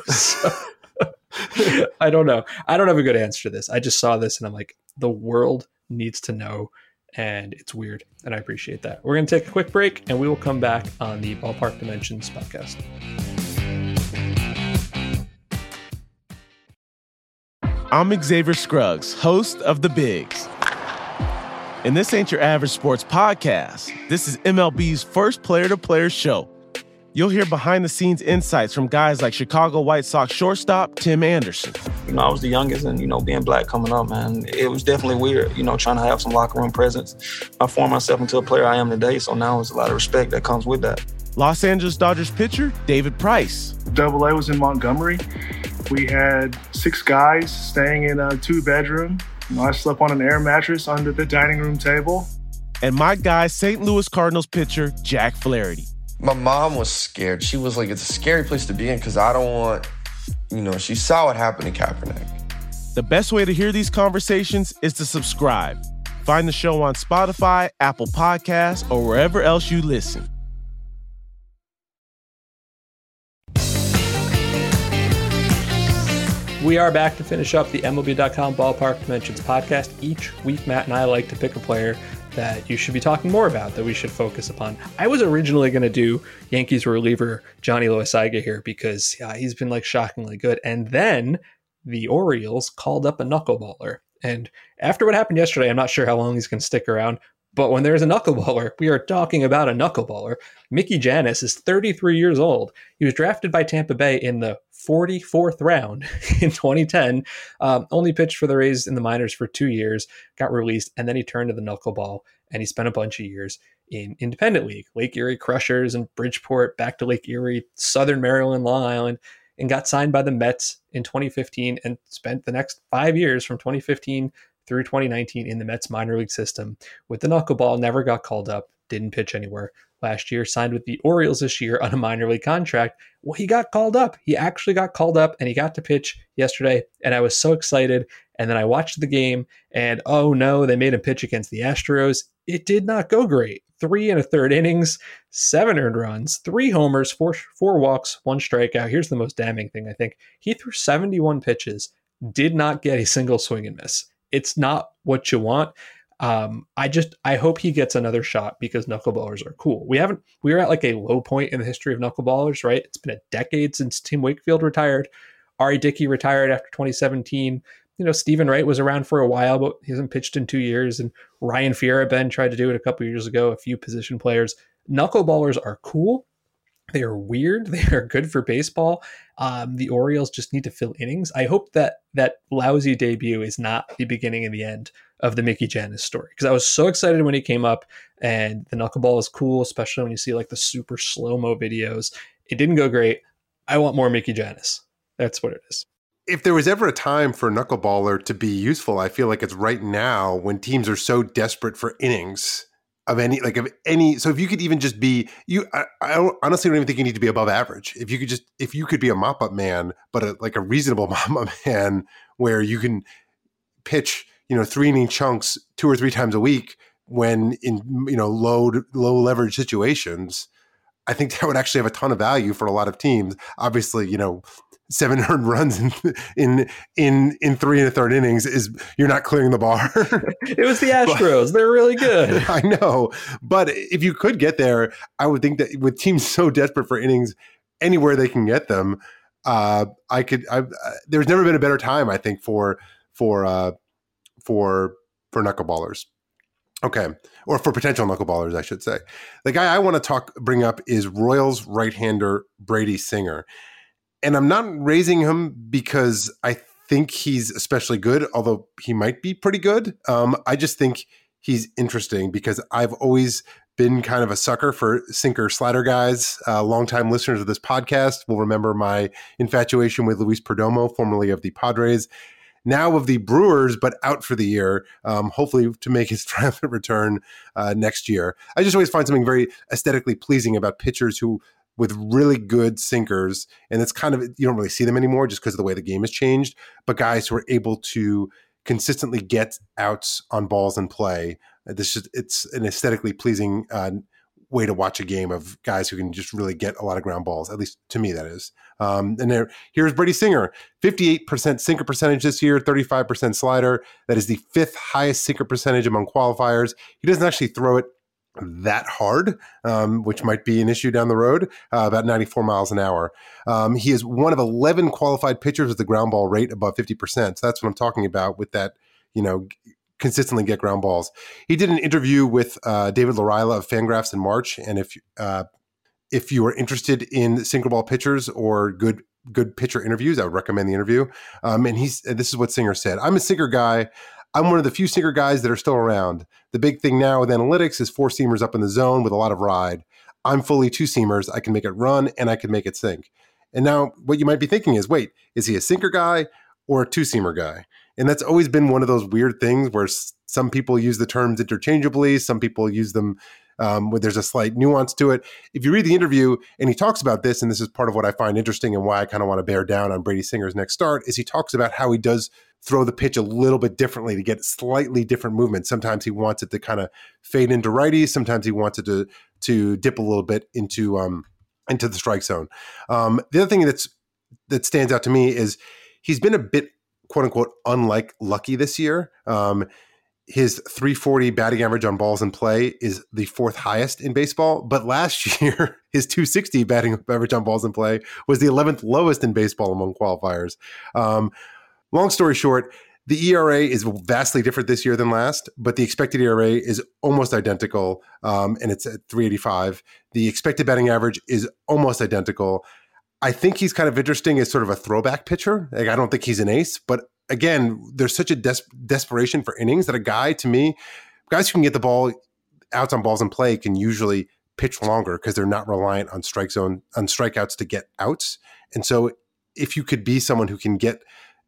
So, I don't know. I don't have a good answer to this. I just saw this and I'm like, the world needs to know. And it's weird. And I appreciate that. We're going to take a quick break and we will come back on the Ballpark Dimensions podcast. I'm Xavier Scruggs, host of The Bigs. And this ain't your average sports podcast. This is MLB's first player-to-player show. You'll hear behind-the-scenes insights from guys like Chicago White Sox shortstop Tim Anderson. I was the youngest, and, being black coming up, man, it was definitely weird, trying to have some locker room presence. I formed myself into a player I am today, so now there's a lot of respect that comes with that. Los Angeles Dodgers pitcher David Price. Double-A was in Montgomery. We had 6 guys staying in a 2-bedroom. I slept on an air mattress under the dining room table. And my guy, St. Louis Cardinals pitcher Jack Flaherty. My mom was scared. She was like, it's a scary place to be in because I don't want, she saw what happened to Kaepernick. The best way to hear these conversations is to subscribe. Find the show on Spotify, Apple Podcasts, or wherever else you listen. We are back to finish up the MLB.com Ballpark Dimensions podcast. Each week, Matt and I like to pick a player that you should be talking more about, that we should focus upon. I was originally going to do Yankees reliever Johnny Loaisaga here because he's been like shockingly good. And then the Orioles called up a knuckleballer. And after what happened yesterday, I'm not sure how long he's going to stick around. But when there's a knuckleballer, we are talking about a knuckleballer. Mickey Jannis is 33 years old. He was drafted by Tampa Bay in the 44th round in 2010. Only pitched for the Rays in the minors for 2 years, got released, and then he turned to the knuckleball, and he spent a bunch of years in independent league, Lake Erie Crushers and Bridgeport, back to Lake Erie, Southern Maryland, Long Island, and got signed by the Mets in 2015 and spent the next 5 years from 2015 through 2019 in the Mets minor league system with the knuckleball, never got called up, didn't pitch anywhere last year, signed with the Orioles this year on a minor league contract. Well, he got called up. He actually got called up and he got to pitch yesterday. And I was so excited. And then I watched the game and oh no, they made him pitch against the Astros. It did not go great. 3 1/3 innings, 7 earned runs, 3 homers, 4 walks, 1 strikeout. Here's the most damning thing, I think. He threw 71 pitches, did not get a single swing and miss. It's not what you want. I hope he gets another shot because knuckleballers are cool. We were at like a low point in the history of knuckleballers, right? It's been a decade since Tim Wakefield retired. Ari Dickey retired after 2017. Stephen Wright was around for a while, but he hasn't pitched in 2 years. And Ryan Fierabend tried to do it a couple years ago, a few position players. Knuckleballers are cool. They are weird. They are good for baseball. The Orioles just need to fill innings. I hope that lousy debut is not the beginning and the end of the Mickey Jannis story, because I was so excited when he came up, and the knuckleball is cool, especially when you see like the super slow-mo videos. It didn't go great. I want more Mickey Jannis. That's what it is. If there was ever a time for a knuckleballer to be useful, I feel like it's right now when teams are so desperate for innings of any. So if you could even just be I honestly don't even think you need to be above average. If you could be a mop-up man, but a reasonable mop-up man where you can pitch 3 inning chunks 2 or 3 times a week when in low leverage situations, I think that would actually have a ton of value for a lot of teams. Obviously, 7 earned runs in 3 1/3 innings is you're not clearing the bar. It was the Astros. They're really good. I know. But if you could get there, I would think that with teams so desperate for innings, anywhere they can get them, there's never been a better time, I think, for knuckleballers. Okay. Or for potential knuckleballers, I should say. The guy I want to bring up is Royals right-hander Brady Singer. And I'm not raising him because I think he's especially good, although he might be pretty good. I just think he's interesting because I've always been kind of a sucker for sinker slider guys. Longtime listeners of this podcast will remember my infatuation with Luis Perdomo, formerly of the Padres, now of the Brewers, but out for the year, hopefully to make his triumphant return next year. I just always find something very aesthetically pleasing about pitchers who with really good sinkers, and it's kind of, you don't really see them anymore just because of the way the game has changed, but guys who are able to consistently get outs on balls in play. It's an aesthetically pleasing way to watch a game of guys who can just really get a lot of ground balls, at least to me that is. And here's Brady Singer, 58% sinker percentage this year, 35% slider. That is the 5th highest sinker percentage among qualifiers. He doesn't actually throw it that hard, which might be an issue down the road, about 94 miles an hour. He is one of 11 qualified pitchers with the ground ball rate above 50%. So that's what I'm talking about with that, consistently get ground balls. He did an interview with David Laurila of Fangraphs in March. And if you are interested in sinker ball pitchers or good pitcher interviews, I would recommend the interview. And this is what Singer said. I'm a sinker guy. I'm one of the few sinker guys that are still around. The big thing now with analytics is 4-seamers up in the zone with a lot of ride. I'm fully 2-seamers. I can make it run and I can make it sink. And now what you might be thinking is, wait, is he a sinker guy or a 2-seamer guy? And that's always been one of those weird things where some people use the terms interchangeably. Some people use them where there's a slight nuance to it. If you read the interview and he talks about this, and this is part of what I find interesting and why I kind of want to bear down on Brady Singer's next start, is he talks about how he does throw the pitch a little bit differently to get slightly different movement. Sometimes he wants it to kind of fade into righties. Sometimes he wants it to dip a little bit into the strike zone. The other thing that stands out to me is he's been a bit, quote unquote, lucky this year. His 340 batting average on balls in play is the 4th highest in baseball. But last year, his 260 batting average on balls in play was the 11th lowest in baseball among qualifiers. Long story short, the ERA is vastly different this year than last, but the expected ERA is almost identical, and it's at 3.85. The expected batting average is almost identical. I think he's kind of interesting as sort of a throwback pitcher. I don't think he's an ace, but again, there's such a desperation for innings that guys who can get the ball outs on balls in play can usually pitch longer because they're not reliant on strikeouts to get outs. And so if you could be someone who can get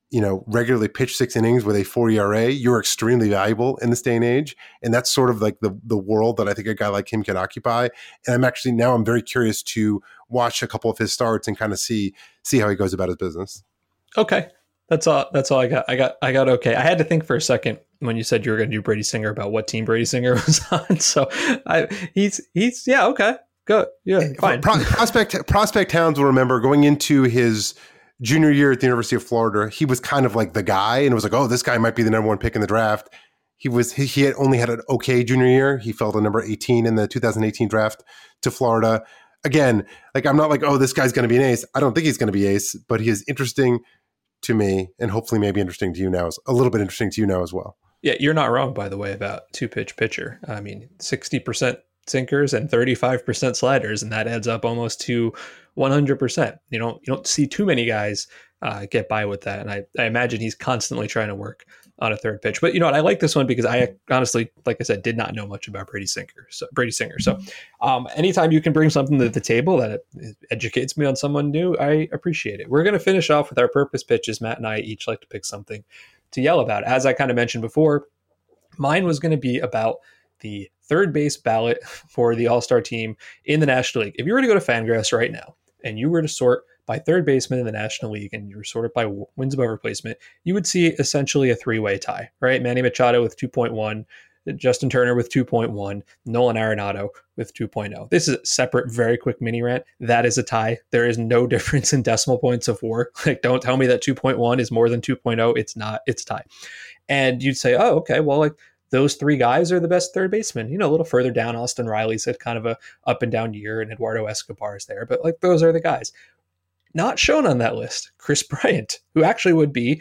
regularly pitch 6 innings with a 4 ERA, you're extremely valuable in this day and age. And that's sort of like the world that I think a guy like him can occupy. And I'm very curious to watch a couple of his starts and kind of see how he goes about his business. Okay. That's all I got. I got okay. I had to think for a second when you said you were going to do Brady Singer about what team Brady Singer was on. So he's yeah, okay. Good. Yeah, fine. Prospect Towns will remember going into his junior year at the University of Florida, he was kind of like the guy, and it was like, oh, this guy might be the number 1 pick in the draft. He had only had an okay junior year. He fell to number 18 in the 2018 draft to Florida. Again, like I'm not like, oh, this guy's going to be an ace. I don't think he's going to be ace, but he is interesting to me, and hopefully maybe interesting to you now, a little bit interesting to you now as well. Yeah, you're not wrong, by the way, about 2-pitch pitcher. I mean, 60% sinkers and 35% sliders, and that adds up almost to 100%. You don't see too many guys get by with that, and I imagine he's constantly trying to work on a third pitch. But you know what? I like this one because I honestly, like I said, did not know much about Brady Singer. So anytime you can bring something to the table that educates me on someone new, I appreciate it. We're going to finish off with our purpose pitches. Matt and I each like to pick something to yell about. As I kind of mentioned before, mine was going to be about the third base ballot for the All-Star team in the National League. If you were to go to Fangraphs right now and you were to sort by third baseman in the National League and you were sorted by wins above replacement, you would see essentially a 3-way tie, right? Manny Machado with 2.1, Justin Turner with 2.1, Nolan Arenado with 2.0. This is a separate, very quick mini rant. That is a tie. There is no difference in decimal points of WAR. Like, don't tell me that 2.1 is more than 2.0. It's not. It's a tie. And you'd say, oh, okay, well, like, those 3 guys are the best third basemen. You know, a little further down, Austin Riley's had kind of a up and down year, and Eduardo Escobar's there. But like, those are the guys. Not shown on that list, Chris Bryant, who actually would be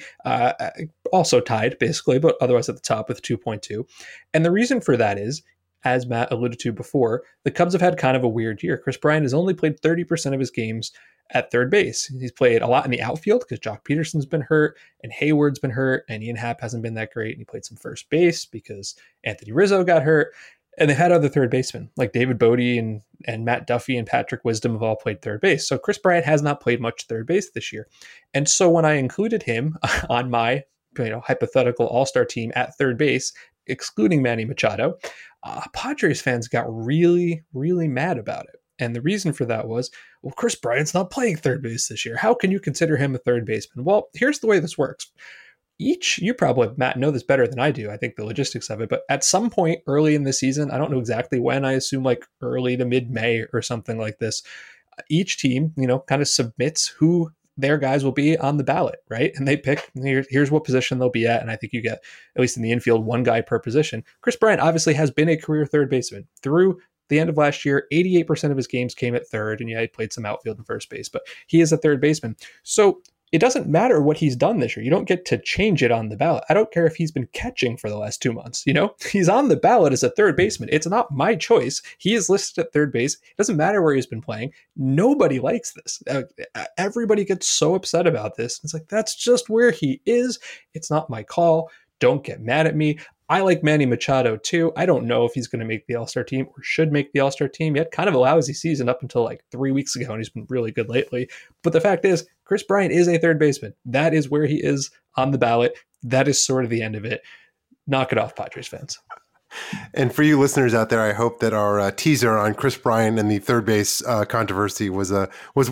also tied, basically, but otherwise at the top with 2.2. And the reason for that is, as Matt alluded to before, the Cubs have had kind of a weird year. Chris Bryant has only played 30% of his games at third base. He's played a lot in the outfield because Jock Peterson's been hurt and Hayward's been hurt and Ian Happ hasn't been that great. And he played some first base because Anthony Rizzo got hurt. And they've had other third basemen like David Bodie and Matt Duffy and Patrick Wisdom have all played third base. So Chris Bryant has not played much third base this year. And so when I included him on my hypothetical all-star team at third base, excluding Manny Machado, Padres fans got really, really mad about it. And the reason for that was, well, Chris Bryant's not playing third base this year. How can you consider him a third baseman? Well, here's the way this works. You probably, Matt, know this better than I do. I think the logistics of it, but at some point early in the season, I don't know exactly when, I assume like early to mid-May or something like this, each team, kind of submits who their guys will be on the ballot, right? And they pick, here's what position they'll be at. And I think you get, at least in the infield, 1 guy per position. Chris Bryant obviously has been a career third baseman. Through the end of last year, 88% of his games came at third, and he played some outfield and first base, but he is a third baseman. So it doesn't matter what he's done this year. You don't get to change it on the ballot. I don't care if he's been catching for the last 2 months. He's on the ballot as a third baseman. It's not my choice. He is listed at third base. It doesn't matter where he's been playing. Nobody likes this. Everybody gets so upset about this. It's like, that's just where he is. It's not my call. Don't get mad at me. I like Manny Machado too. I don't know if he's going to make the All-Star team or should make the All-Star team. He had kind of a lousy season up until like 3 weeks ago, and he's been really good lately. But the fact is, Chris Bryant is a third baseman. That is where he is on the ballot. That is sort of the end of it. Knock it off, Padres fans. And for you listeners out there, I hope that our teaser on Chris Bryant and the third base controversy was I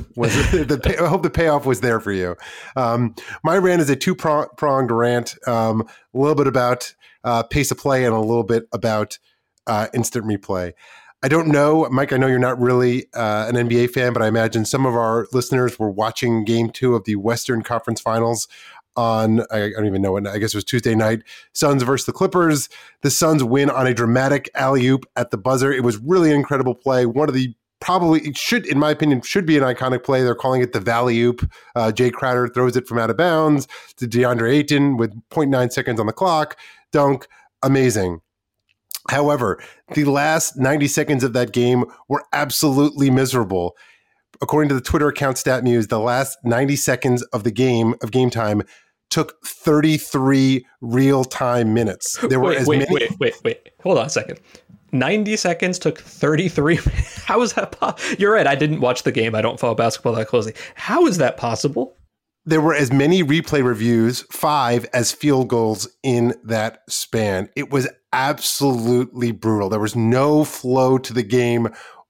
hope the payoff was there for you. My rant is a two-pronged rant, a little bit about pace of play and a little bit about instant replay. I don't know, Mike, I know you're not really an NBA fan, but I imagine some of our listeners were watching Game 2 of the Western Conference Finals on, I don't even know when, I guess it was Tuesday night, Suns versus the Clippers. The Suns win on a dramatic alley-oop at the buzzer. It was really an incredible play. One of the in my opinion, should be an iconic play. They're calling it the Valley-oop. Jay Crowder throws it from out of bounds to DeAndre Ayton with 0.9 seconds on the clock. Dunk. Amazing. However, the last 90 seconds of that game were absolutely miserable. According to the Twitter account StatMuse, the last 90 seconds of the game time took 33 real-time minutes. There were Wait. Hold on a second. 90 seconds took 33 minutes. How is that possible? You're right. I didn't watch the game. I don't follow basketball that closely. How is that possible? there were as many replay reviews, 5, as field goals in that span. It was absolutely brutal. There was no flow to the game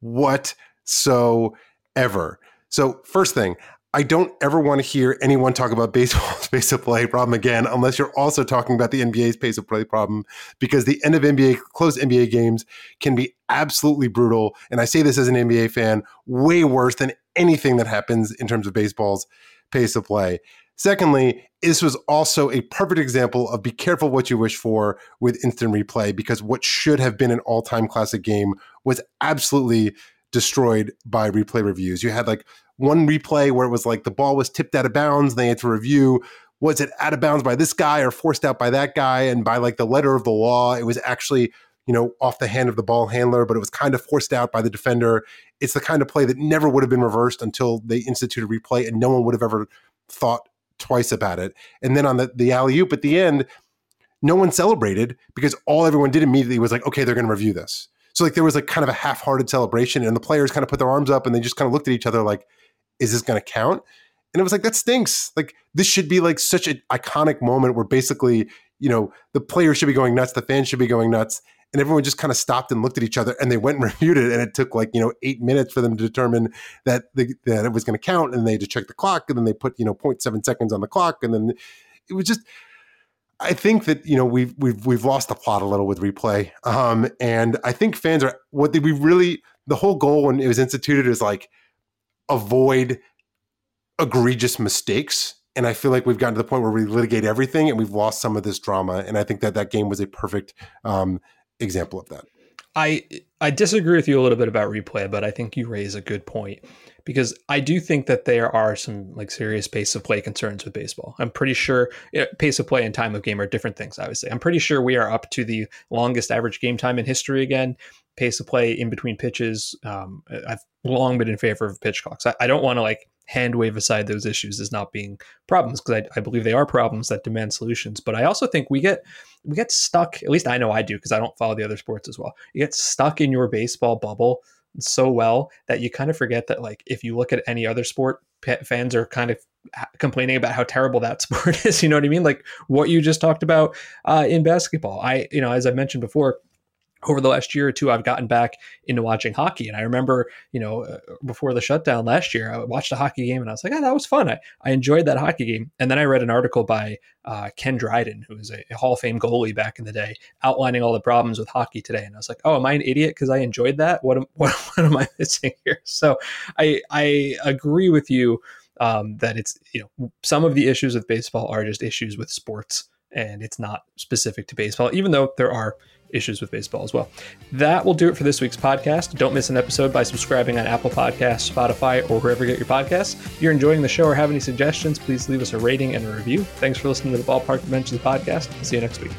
whatsoever. So first thing, I don't ever want to hear anyone talk about baseball's pace of play problem again, unless you're also talking about the NBA's pace of play problem, because the end of close NBA games can be absolutely brutal. And I say this as an NBA fan, way worse than anything that happens in terms of baseball's pace of play. Secondly, this was also a perfect example of be careful what you wish for with instant replay, because what should have been an all-time classic game was absolutely destroyed by replay reviews. You had like one replay where it was like the ball was tipped out of bounds, and they had to review, was it out of bounds by this guy or forced out by that guy? And by like the letter of the law, it was actually, off the hand of the ball handler, but it was kind of forced out by the defender. It's the kind of play that never would have been reversed until they instituted replay, and no one would have ever thought twice about it. And then on the alley-oop at the end, no one celebrated, because all everyone did immediately was like, okay, they're going to review this. So like there was like kind of a half-hearted celebration, and the players kind of put their arms up and they just kind of looked at each other like, is this going to count? And it was like, that stinks. Like this should be like such an iconic moment where basically, the players should be going nuts, the fans should be going nuts. And everyone just kind of stopped and looked at each other, and they went and reviewed it. And it took 8 minutes for them to determine that it was going to count. And they had to check the clock, and then they put, 0.7 seconds on the clock. And then it was just, I think that, we've lost the plot a little with replay. And I think fans are, the whole goal when it was instituted is like, avoid egregious mistakes. And I feel like we've gotten to the point where we litigate everything, and we've lost some of this drama. And I think that game was a perfect example of that. I disagree with you a little bit about replay, but I think you raise a good point, because I do think that there are some like serious pace of play concerns with baseball. I'm pretty sure pace of play and time of game are different things, obviously. I'm pretty sure we are up to the longest average game time in history again. Pace of play in between pitches. I've long been in favor of pitch clocks. I don't want to hand wave aside those issues as not being problems, because I believe they are problems that demand solutions. But I also think we get stuck, at least I know I do, because I don't follow the other sports as well. You get stuck in your baseball bubble so well that you kind of forget that if you look at any other sport, fans are kind of complaining about how terrible that sport is. You know what I mean? Like what you just talked about in basketball. As I mentioned before, over the last year or two, I've gotten back into watching hockey. And I remember, before the shutdown last year, I watched a hockey game and I was like, that was fun. I enjoyed that hockey game. And then I read an article by Ken Dryden, who was a Hall of Fame goalie back in the day, outlining all the problems with hockey today. And I was like, am I an idiot because I enjoyed that? What am I missing here? So I agree with you that it's, some of the issues with baseball are just issues with sports, and it's not specific to baseball, even though there are issues with baseball as well. That will do it for this week's podcast. Don't miss an episode by subscribing on Apple Podcasts, Spotify, or wherever you get your podcasts. If you're enjoying the show or have any suggestions, please leave us a rating and a review. Thanks for listening to the Ballpark Dimensions podcast. See you next week.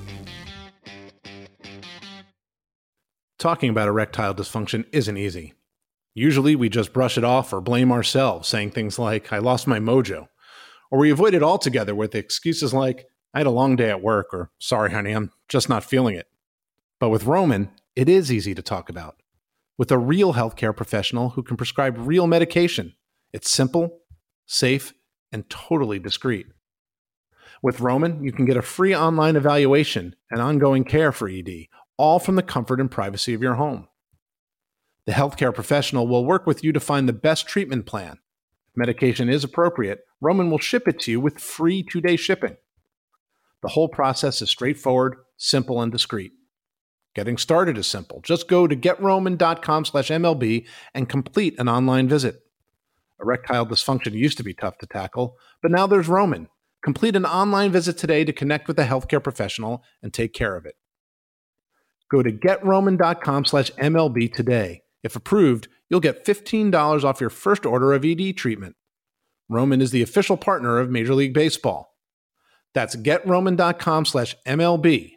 Talking about erectile dysfunction isn't easy. Usually we just brush it off or blame ourselves, saying things like, I lost my mojo. Or we avoid it altogether with excuses like, I had a long day at work, or sorry, honey, I'm just not feeling it. But with Roman, it is easy to talk about. With a real healthcare professional who can prescribe real medication, it's simple, safe, and totally discreet. With Roman, you can get a free online evaluation and ongoing care for ED, all from the comfort and privacy of your home. The healthcare professional will work with you to find the best treatment plan. If medication is appropriate, Roman will ship it to you with free 2-day shipping. The whole process is straightforward, simple, and discreet. Getting started is simple. Just go to GetRoman.com/MLB and complete an online visit. Erectile dysfunction used to be tough to tackle, but now there's Roman. Complete an online visit today to connect with a healthcare professional and take care of it. Go to GetRoman.com/MLB today. If approved, you'll get $15 off your first order of ED treatment. Roman is the official partner of Major League Baseball. That's GetRoman.com/MLB.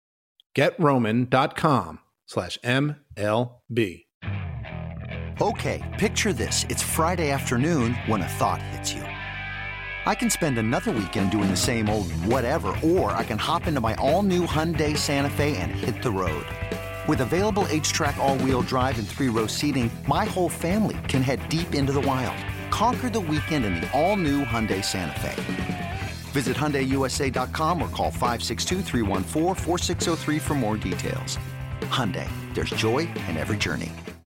GetRoman.com/MLB. Okay, picture this. It's Friday afternoon when a thought hits you. I can spend another weekend doing the same old whatever, or I can hop into my all-new Hyundai Santa Fe and hit the road. With available H-Track all-wheel drive and 3-row seating, my whole family can head deep into the wild. Conquer the weekend in the all-new Hyundai Santa Fe. Visit HyundaiUSA.com or call 562-314-4603 for more details. Hyundai, there's joy in every journey.